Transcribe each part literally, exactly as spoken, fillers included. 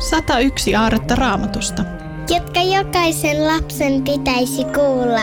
sata yksi aarretta Raamatusta, jotka jokaisen lapsen pitäisi kuulla.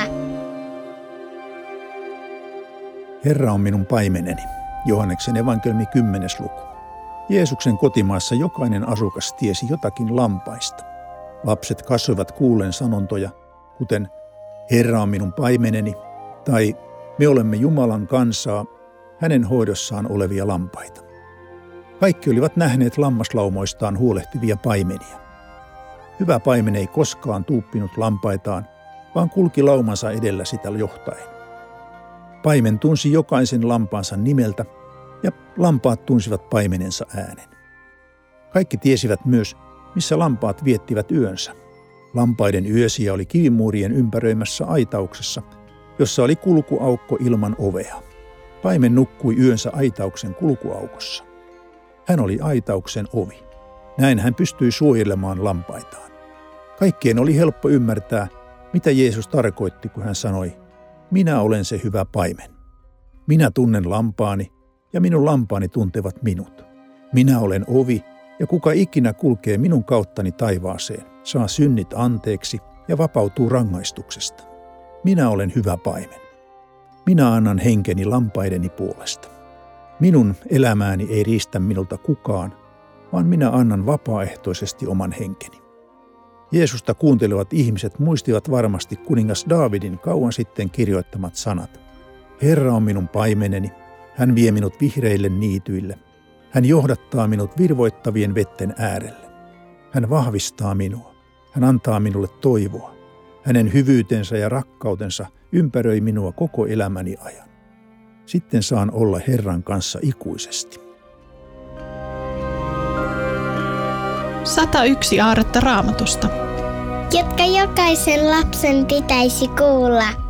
Herra on minun paimeneni. Johanneksen evankeliumi kymmenes luku. Jeesuksen kotimaassa jokainen asukas tiesi jotakin lampaista. Lapset kasvoivat kuullen sanontoja, kuten Herra on minun paimeneni, tai me olemme Jumalan kansaa, hänen hoidossaan olevia lampaita. Kaikki olivat nähneet lammaslaumoistaan huolehtivia paimenia. Hyvä paimen ei koskaan tuuppinut lampaitaan, vaan kulki laumansa edellä sitä johtaen. Paimen tunsi jokaisen lampaansa nimeltä, ja lampaat tunsivat paimenensa äänen. Kaikki tiesivät myös, missä lampaat viettivät yönsä. Lampaiden yösiä oli kivimuurien ympäröimässä aitauksessa, jossa oli kulkuaukko ilman ovea. Paimen nukkui yönsä aitauksen kulkuaukossa. Hän oli aitauksen ovi. Näin hän pystyi suojelemaan lampaitaan. Kaikkien oli helppo ymmärtää, mitä Jeesus tarkoitti, kun hän sanoi, minä olen se hyvä paimen. Minä tunnen lampaani, ja minun lampaani tuntevat minut. Minä olen ovi, ja kuka ikinä kulkee minun kauttani taivaaseen, saa synnit anteeksi ja vapautuu rangaistuksesta. Minä olen hyvä paimen. Minä annan henkeni lampaideni puolesta. Minun elämääni ei riistä minulta kukaan, vaan minä annan vapaaehtoisesti oman henkeni. Jeesusta kuuntelevat ihmiset muistivat varmasti kuningas Daavidin kauan sitten kirjoittamat sanat. Herra on minun paimeneni, hän vie minut vihreille niityille. Hän johdattaa minut virvoittavien vetten äärelle. Hän vahvistaa minua. Hän antaa minulle toivoa. Hänen hyvyytensä ja rakkautensa ympäröi minua koko elämäni ajan. Sitten saan olla Herran kanssa ikuisesti. sata yksi aarretta Raamatusta, jotka jokaisen lapsen pitäisi kuulla.